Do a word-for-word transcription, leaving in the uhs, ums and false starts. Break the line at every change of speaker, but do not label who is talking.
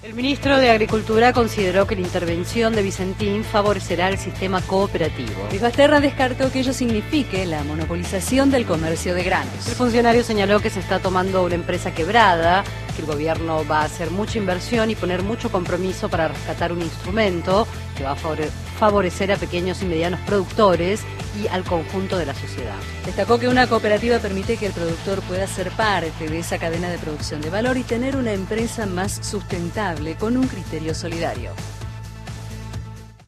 El ministro de Agricultura consideró que la intervención de Vicentín favorecerá el sistema cooperativo.
Luis Basterra descartó que ello signifique la monopolización del comercio de granos.
El funcionario señaló que se está tomando una empresa quebrada, que el gobierno va a hacer mucha inversión y poner mucho compromiso para rescatar un instrumento que va a favorecer a pequeños y medianos productores y al conjunto de la sociedad.
Destacó que una cooperativa permite que el productor pueda ser parte de esa cadena de producción de valor y tener una empresa más sustentable con un criterio solidario.